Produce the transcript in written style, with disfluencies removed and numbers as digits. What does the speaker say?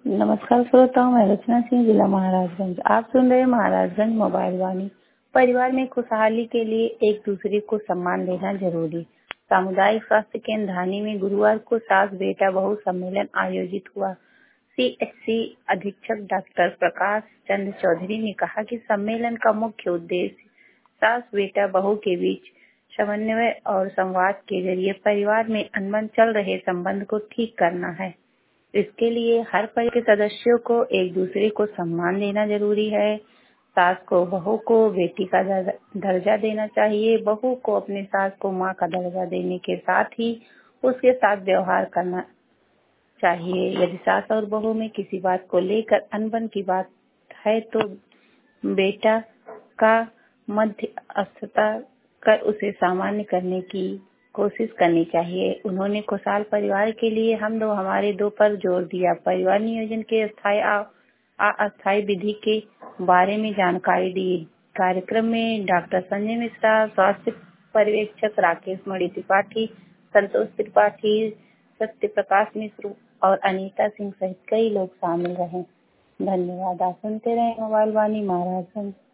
नमस्कार श्रोताओं, मैं रचना सिंह, जिला महाराजगंज। आप सुन रहे हैं महाराजगंज मोबाइल वाणी। परिवार में खुशहाली के लिए एक दूसरे को सम्मान देना जरूरी। सामुदायिक स्वास्थ्य केंद्र धानी में गुरुवार को सास बेटा बहू सम्मेलन आयोजित हुआ। सीएचसी अधीक्षक डॉक्टर प्रकाश चंद्र चौधरी ने कहा कि सम्मेलन का मुख्य उद्देश्य सास बेटा बहू के बीच समन्वय और संवाद के जरिए परिवार में अनबन चल रहे संबंध को ठीक करना है। इसके लिए हर परिवार के सदस्यों को एक दूसरे को सम्मान देना जरूरी है। सास को बहू को बेटी का दर्जा देना चाहिए। बहू को अपने सास को माँ का दर्जा देने के साथ ही उसके साथ व्यवहार करना चाहिए। यदि सास और बहू में किसी बात को लेकर अनबन की बात है तो बेटा का मध्यस्थता कर उसे सामान्य करने की कोशिश करनी चाहिए। उन्होंने खुशहाल परिवार के लिए हम दो हमारे दो पर जोर दिया। परिवार नियोजन के स्थायी अस्थायी विधि के बारे में जानकारी दी। कार्यक्रम में डॉक्टर संजय मिश्रा, स्वास्थ्य पर्यवेक्षक राकेश मणि त्रिपाठी, संतोष त्रिपाठी, सत्य प्रकाश मिश्र और अनीता सिंह सहित कई लोग शामिल रहे। धन्यवाद। आप सुनते रहे मोबाइल वाणी महाराजगंज।